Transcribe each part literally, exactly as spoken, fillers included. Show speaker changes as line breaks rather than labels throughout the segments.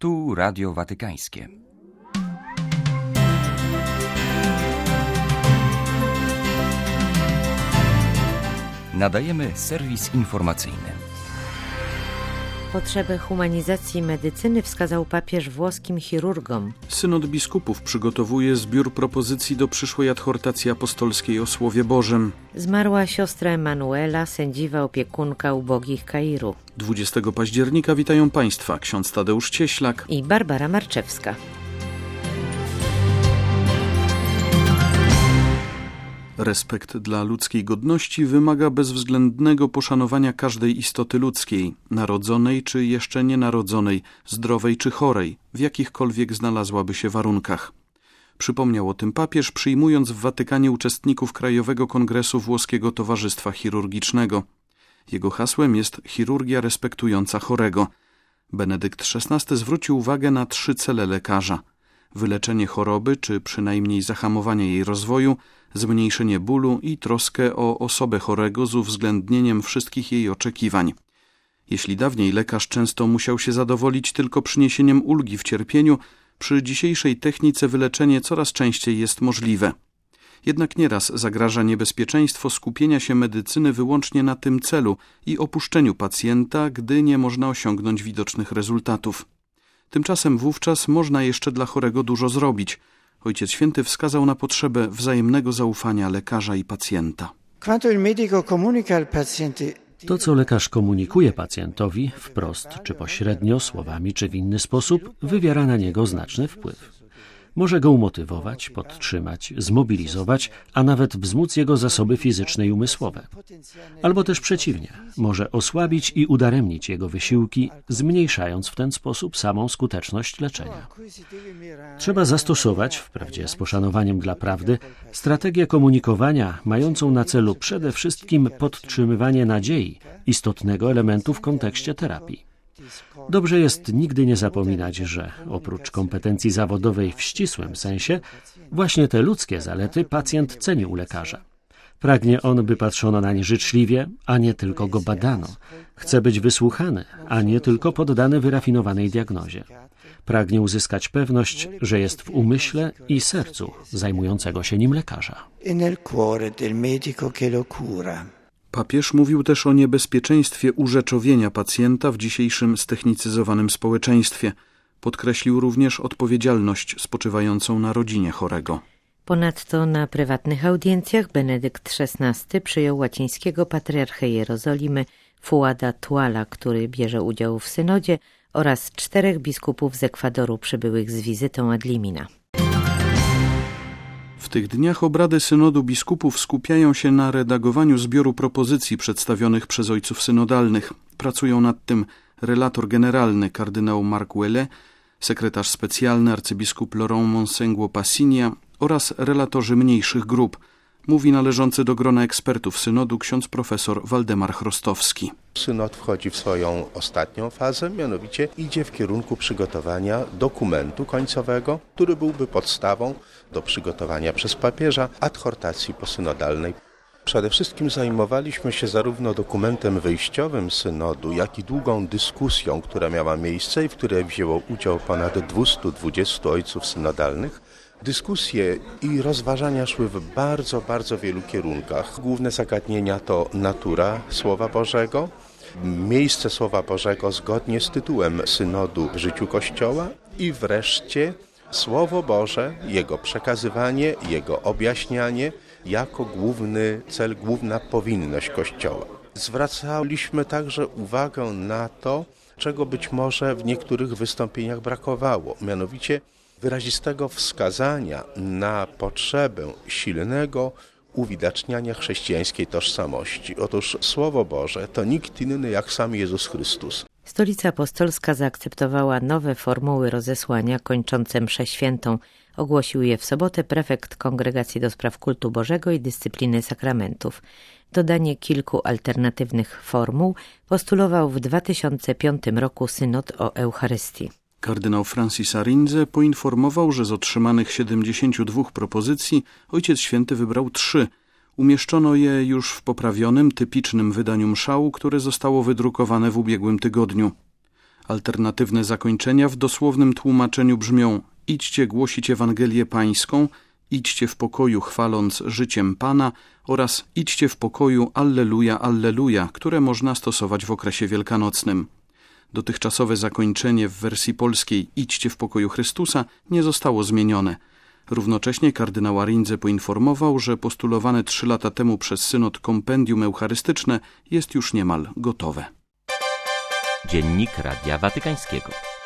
Tu Radio Watykańskie. Nadajemy serwis informacyjny.
Potrzebę humanizacji medycyny wskazał papież włoskim chirurgom.
Synod biskupów przygotowuje zbiór propozycji do przyszłej adhortacji apostolskiej o Słowie Bożym.
Zmarła siostra Emanuela, sędziwa opiekunka ubogich Kairu.
dwudziestego października witają Państwa ksiądz Tadeusz Cieślak
i Barbara Marczewska.
Respekt dla ludzkiej godności wymaga bezwzględnego poszanowania każdej istoty ludzkiej, narodzonej czy jeszcze nienarodzonej, zdrowej czy chorej, w jakichkolwiek znalazłaby się warunkach. Przypomniał o tym papież, przyjmując w Watykanie uczestników Krajowego Kongresu Włoskiego Towarzystwa Chirurgicznego. Jego hasłem jest chirurgia respektująca chorego. Benedykt szesnasty zwrócił uwagę na trzy cele lekarza: wyleczenie choroby, czy przynajmniej zahamowanie jej rozwoju, zmniejszenie bólu i troskę o osobę chorego z uwzględnieniem wszystkich jej oczekiwań. Jeśli dawniej lekarz często musiał się zadowolić tylko przyniesieniem ulgi w cierpieniu, przy dzisiejszej technice wyleczenie coraz częściej jest możliwe. Jednak nieraz zagraża niebezpieczeństwo skupienia się medycyny wyłącznie na tym celu i opuszczeniu pacjenta, gdy nie można osiągnąć widocznych rezultatów. Tymczasem wówczas można jeszcze dla chorego dużo zrobić. Ojciec Święty wskazał na potrzebę wzajemnego zaufania lekarza i pacjenta.
To, co lekarz komunikuje pacjentowi, wprost czy pośrednio, słowami czy w inny sposób, wywiera na niego znaczny wpływ. Może go umotywować, podtrzymać, zmobilizować, a nawet wzmóc jego zasoby fizyczne i umysłowe. Albo też przeciwnie, może osłabić i udaremnić jego wysiłki, zmniejszając w ten sposób samą skuteczność leczenia. Trzeba zastosować, wprawdzie z poszanowaniem dla prawdy, strategię komunikowania mającą na celu przede wszystkim podtrzymywanie nadziei, istotnego elementu w kontekście terapii. Dobrze jest nigdy nie zapominać, że oprócz kompetencji zawodowej w ścisłym sensie, właśnie te ludzkie zalety pacjent ceni u lekarza. Pragnie on, by patrzono nań życzliwie, a nie tylko go badano. Chce być wysłuchany, a nie tylko poddany wyrafinowanej diagnozie. Pragnie uzyskać pewność, że jest w umyśle i sercu zajmującego się nim lekarza.
Papież mówił też o niebezpieczeństwie urzeczowienia pacjenta w dzisiejszym ztechnicyzowanym społeczeństwie. Podkreślił również odpowiedzialność spoczywającą na rodzinie chorego.
Ponadto na prywatnych audiencjach Benedykt szesnasty przyjął łacińskiego patriarchę Jerozolimy Fuada Tuala, który bierze udział w synodzie, oraz czterech biskupów z Ekwadoru przybyłych z wizytą ad limina.
W tych dniach obrady synodu biskupów skupiają się na redagowaniu zbioru propozycji przedstawionych przez ojców synodalnych. Pracują nad tym relator generalny kardynał Marc Ouellet, sekretarz specjalny arcybiskup Laurent Monsengwo Passigna oraz relatorzy mniejszych grup, mówi należący do grona ekspertów synodu ksiądz profesor Waldemar Chrostowski.
Synod wchodzi w swoją ostatnią fazę, mianowicie idzie w kierunku przygotowania dokumentu końcowego, który byłby podstawą do przygotowania przez papieża adhortacji posynodalnej. Przede wszystkim zajmowaliśmy się zarówno dokumentem wyjściowym synodu, jak i długą dyskusją, która miała miejsce i w której wzięło udział ponad dwieście dwadzieścia ojców synodalnych. Dyskusje i rozważania szły w bardzo, bardzo wielu kierunkach. Główne zagadnienia to natura Słowa Bożego, miejsce Słowa Bożego zgodnie z tytułem synodu w życiu Kościoła i wreszcie Słowo Boże, jego przekazywanie, jego objaśnianie jako główny cel, główna powinność Kościoła. Zwracaliśmy także uwagę na to, czego być może w niektórych wystąpieniach brakowało, mianowicie wyrazistego wskazania na potrzebę silnego uwidaczniania chrześcijańskiej tożsamości. Otóż Słowo Boże to nikt inny jak sam Jezus Chrystus.
Stolica Apostolska zaakceptowała nowe formuły rozesłania kończące mszę świętą. Ogłosił je w sobotę prefekt Kongregacji do Spraw Kultu Bożego i Dyscypliny Sakramentów. Dodanie kilku alternatywnych formuł postulował w dwa tysiące piątym roku synod o Eucharystii.
Kardynał Francis Arinze poinformował, że z otrzymanych siedemdziesięciu dwóch propozycji Ojciec Święty wybrał trzy. Umieszczono je już w poprawionym, typicznym wydaniu mszału, które zostało wydrukowane w ubiegłym tygodniu. Alternatywne zakończenia w dosłownym tłumaczeniu brzmią: idźcie głosić Ewangelię Pańską, idźcie w pokoju chwaląc życiem Pana oraz idźcie w pokoju Alleluja, Alleluja, które można stosować w okresie wielkanocnym. Dotychczasowe zakończenie w wersji polskiej idźcie w pokoju Chrystusa nie zostało zmienione. Równocześnie kardynał Arinze poinformował, że postulowane trzy lata temu przez synod kompendium eucharystyczne jest już niemal gotowe.
Dziennik Radia Watykańskiego.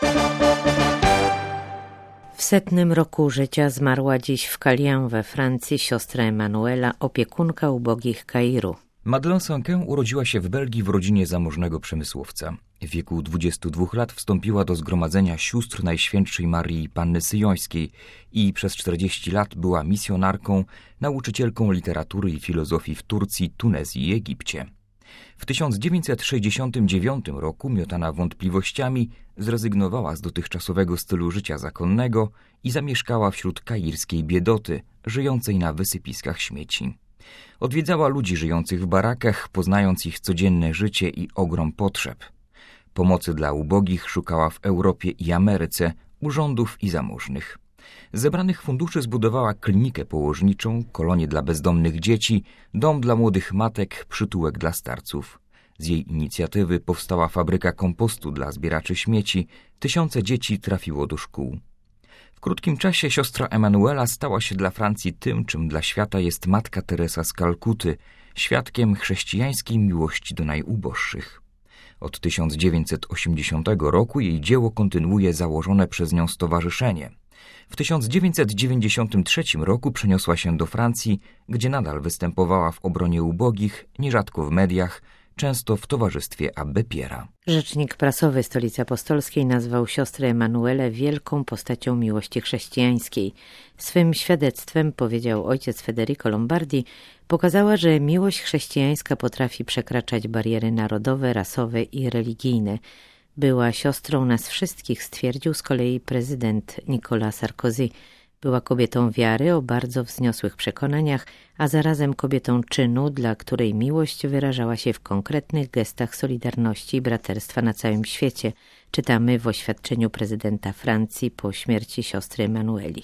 W setnym roku życia zmarła dziś w Calais we Francji siostra Emanuela, opiekunka ubogich Kairu.
Madeleine Sanquin urodziła się w Belgii w rodzinie zamożnego przemysłowca. W wieku dwudziestu dwóch lat wstąpiła do zgromadzenia sióstr Najświętszej Marii Panny Syjońskiej i przez czterdzieści lat była misjonarką, nauczycielką literatury i filozofii w Turcji, Tunezji i Egipcie. W tysiąc dziewięćset sześćdziesiątym dziewiątym roku, miotana wątpliwościami, zrezygnowała z dotychczasowego stylu życia zakonnego i zamieszkała wśród kairskiej biedoty, żyjącej na wysypiskach śmieci. Odwiedzała ludzi żyjących w barakach, poznając ich codzienne życie i ogrom potrzeb. Pomocy dla ubogich szukała w Europie i Ameryce, u rządów i zamożnych. Z zebranych funduszy zbudowała klinikę położniczą, kolonię dla bezdomnych dzieci, dom dla młodych matek, przytułek dla starców. Z jej inicjatywy powstała fabryka kompostu dla zbieraczy śmieci, tysiące dzieci trafiło do szkół. W krótkim czasie siostra Emanuela stała się dla Francji tym, czym dla świata jest Matka Teresa z Kalkuty, świadkiem chrześcijańskiej miłości do najuboższych. Od tysiąc dziewięćset osiemdziesiątego roku jej dzieło kontynuuje założone przez nią stowarzyszenie. W tysiąc dziewięćset dziewięćdziesiątym trzecim roku przeniosła się do Francji, gdzie nadal występowała w obronie ubogich, nierzadko w mediach, często w towarzystwie Abbé Pierre'a.
Rzecznik prasowy Stolicy Apostolskiej nazwał siostrę Emanuelę wielką postacią miłości chrześcijańskiej. Swym świadectwem, powiedział ojciec Federico Lombardi, pokazała, że miłość chrześcijańska potrafi przekraczać bariery narodowe, rasowe i religijne. Była siostrą nas wszystkich, stwierdził z kolei prezydent Nicolas Sarkozy. Była kobietą wiary o bardzo wzniosłych przekonaniach, a zarazem kobietą czynu, dla której miłość wyrażała się w konkretnych gestach solidarności i braterstwa na całym świecie. Czytamy w oświadczeniu prezydenta Francji po śmierci siostry Emanueli.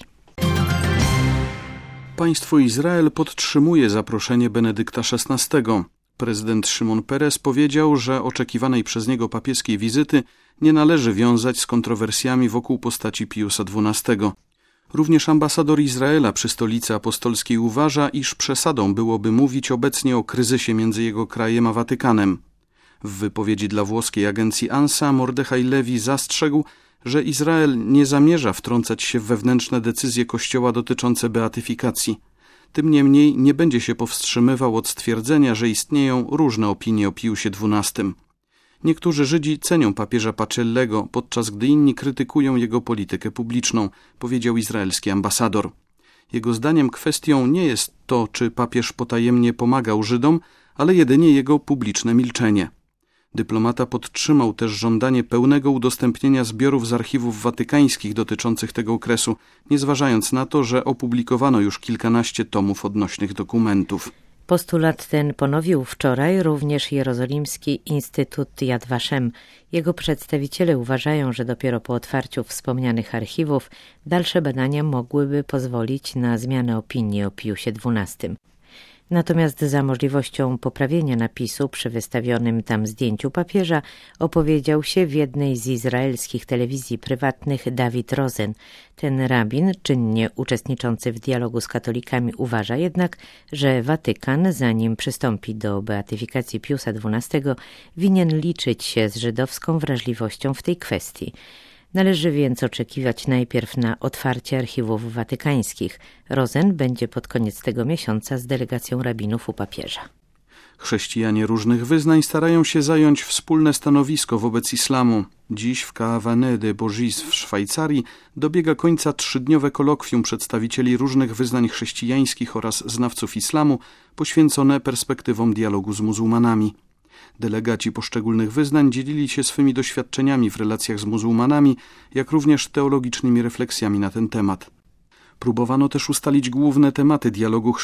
Państwo Izrael podtrzymuje zaproszenie Benedykta szesnastego. Prezydent Szymon Peres powiedział, że oczekiwanej przez niego papieskiej wizyty nie należy wiązać z kontrowersjami wokół postaci Piusa dwunastego. Również ambasador Izraela przy Stolicy Apostolskiej uważa, iż przesadą byłoby mówić obecnie o kryzysie między jego krajem a Watykanem. W wypowiedzi dla włoskiej agencji ANSA Mordechaj Lewi zastrzegł, że Izrael nie zamierza wtrącać się w wewnętrzne decyzje Kościoła dotyczące beatyfikacji. Tym niemniej nie będzie się powstrzymywał od stwierdzenia, że istnieją różne opinie o Piusie dwunastym. Niektórzy Żydzi cenią papieża Pacellego, podczas gdy inni krytykują jego politykę publiczną, powiedział izraelski ambasador. Jego zdaniem kwestią nie jest to, czy papież potajemnie pomagał Żydom, ale jedynie jego publiczne milczenie. Dyplomata podtrzymał też żądanie pełnego udostępnienia zbiorów z archiwów watykańskich dotyczących tego okresu, nie zważając na to, że opublikowano już kilkanaście tomów odnośnych dokumentów.
Postulat ten ponowił wczoraj również Jerozolimski Instytut Yad Vashem. Jego przedstawiciele uważają, że dopiero po otwarciu wspomnianych archiwów dalsze badania mogłyby pozwolić na zmianę opinii o Piusie dwunastym. Natomiast za możliwością poprawienia napisu przy wystawionym tam zdjęciu papieża opowiedział się w jednej z izraelskich telewizji prywatnych Dawid Rosen. Ten rabin, czynnie uczestniczący w dialogu z katolikami, uważa jednak, że Watykan, zanim przystąpi do beatyfikacji Piusa dwunastego, winien liczyć się z żydowską wrażliwością w tej kwestii. Należy więc oczekiwać najpierw na otwarcie archiwów watykańskich. Rosen będzie pod koniec tego miesiąca z delegacją rabinów u papieża.
Chrześcijanie różnych wyznań starają się zająć wspólne stanowisko wobec islamu. Dziś w Caravane de Bourgis w Szwajcarii dobiega końca trzydniowe kolokwium przedstawicieli różnych wyznań chrześcijańskich oraz znawców islamu poświęcone perspektywom dialogu z muzułmanami. Delegaci poszczególnych wyznań dzielili się swymi doświadczeniami w relacjach z muzułmanami, jak również teologicznymi refleksjami na ten temat. Próbowano też ustalić główne tematy dialogu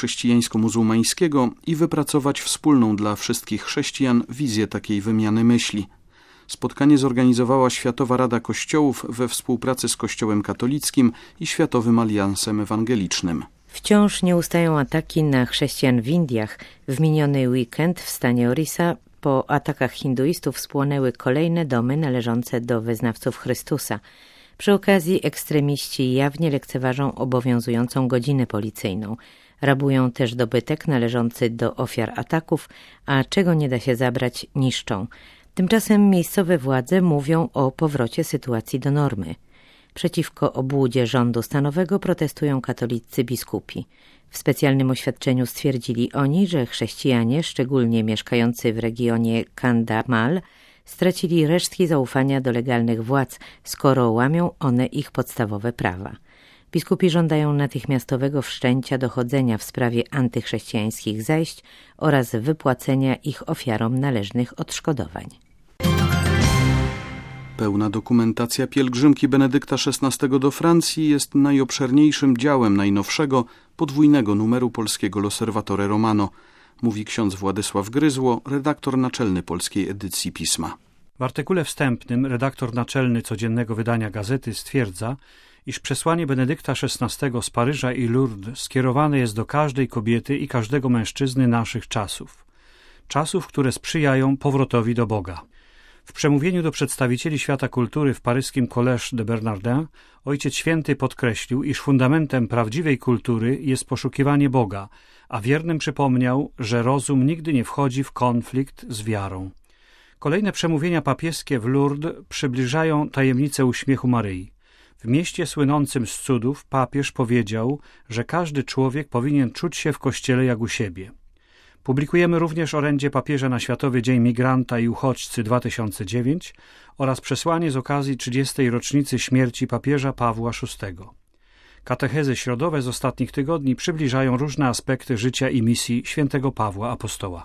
chrześcijańsko-muzułmańskiego i wypracować wspólną dla wszystkich chrześcijan wizję takiej wymiany myśli. Spotkanie zorganizowała Światowa Rada Kościołów we współpracy z Kościołem katolickim i Światowym Aliansem Ewangelicznym.
Wciąż nie ustają ataki na chrześcijan w Indiach. W miniony weekend w stanie Orissa po atakach hinduistów spłonęły kolejne domy należące do wyznawców Chrystusa. Przy okazji ekstremiści jawnie lekceważą obowiązującą godzinę policyjną. Rabują też dobytek należący do ofiar ataków, a czego nie da się zabrać, niszczą. Tymczasem miejscowe władze mówią o powrocie sytuacji do normy. Przeciwko obłudzie rządu stanowego protestują katolicy biskupi. W specjalnym oświadczeniu stwierdzili oni, że chrześcijanie, szczególnie mieszkający w regionie Kandhamal, stracili resztki zaufania do legalnych władz, skoro łamią one ich podstawowe prawa. Biskupi żądają natychmiastowego wszczęcia dochodzenia w sprawie antychrześcijańskich zajść oraz wypłacenia ich ofiarom należnych odszkodowań.
Pełna dokumentacja pielgrzymki Benedykta szesnastego do Francji jest najobszerniejszym działem najnowszego, podwójnego numeru polskiego L'Osservatore Romano, mówi ksiądz Władysław Gryzło, redaktor naczelny polskiej edycji Pisma.
W artykule wstępnym redaktor naczelny codziennego wydania gazety stwierdza, iż przesłanie Benedykta szesnastego z Paryża i Lourdes skierowane jest do każdej kobiety i każdego mężczyzny naszych czasów. Czasów, które sprzyjają powrotowi do Boga. W przemówieniu do przedstawicieli świata kultury w paryskim Collège de Bernardin Ojciec Święty podkreślił, iż fundamentem prawdziwej kultury jest poszukiwanie Boga, a wiernym przypomniał, że rozum nigdy nie wchodzi w konflikt z wiarą. Kolejne przemówienia papieskie w Lourdes przybliżają tajemnicę uśmiechu Maryi. W mieście słynącym z cudów papież powiedział, że każdy człowiek powinien czuć się w Kościele jak u siebie. Publikujemy również orędzie papieża na Światowy Dzień Migranta i Uchodźcy dwa tysiące dziewięć oraz przesłanie z okazji trzydziestej rocznicy śmierci papieża Pawła szóstego. Katechezy środowe z ostatnich tygodni przybliżają różne aspekty życia i misji świętego Pawła Apostoła.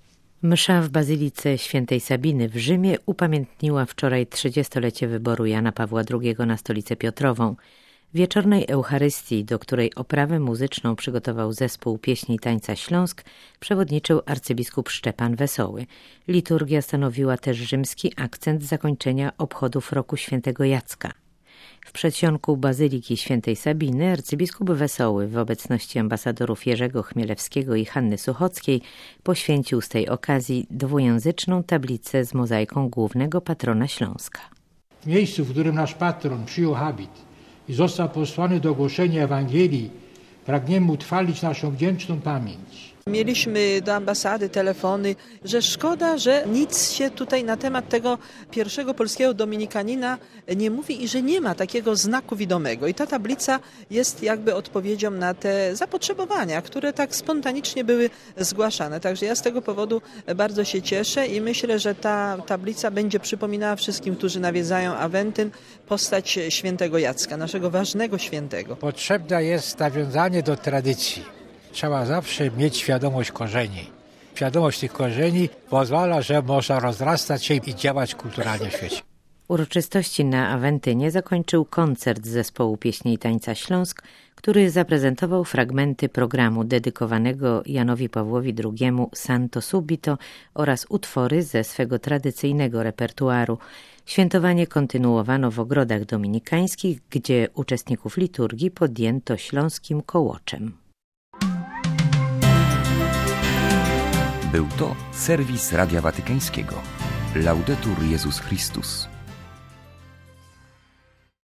Msza w Bazylice Świętej Sabiny w Rzymie upamiętniła wczoraj trzydziestolecie wyboru Jana Pawła drugiego na stolicę Piotrową. Wieczornej Eucharystii, do której oprawę muzyczną przygotował zespół pieśni i tańca Śląsk, przewodniczył arcybiskup Szczepan Wesoły. Liturgia stanowiła też rzymski akcent zakończenia obchodów roku świętego Jacka. W przedsionku Bazyliki Świętej Sabiny arcybiskup Wesoły w obecności ambasadorów Jerzego Chmielewskiego i Hanny Suchockiej poświęcił z tej okazji dwujęzyczną tablicę z mozaiką głównego patrona Śląska.
W miejscu, w którym nasz patron przyjął habit i został posłany do głoszenia Ewangelii, pragniemy utrwalić naszą wdzięczną pamięć.
Mieliśmy do ambasady telefony, że szkoda, że nic się tutaj na temat tego pierwszego polskiego dominikanina nie mówi i że nie ma takiego znaku widomego. I ta tablica jest jakby odpowiedzią na te zapotrzebowania, które tak spontanicznie były zgłaszane. Także ja z tego powodu bardzo się cieszę i myślę, że ta tablica będzie przypominała wszystkim, którzy nawiedzają Awentyn, postać świętego Jacka, naszego ważnego świętego.
Potrzebne jest nawiązanie do tradycji. Trzeba zawsze mieć świadomość korzeni. Świadomość tych korzeni pozwala, że można rozrastać się i działać kulturalnie w świecie.
Uroczystości na Awentynie zakończył koncert zespołu pieśni i tańca Śląsk, który zaprezentował fragmenty programu dedykowanego Janowi Pawłowi drugiemu Santo Subito oraz utwory ze swego tradycyjnego repertuaru. Świętowanie kontynuowano w ogrodach dominikańskich, gdzie uczestników liturgii podjęto śląskim kołoczem.
Był to serwis Radia Watykańskiego. Laudetur Jezus Chrystus.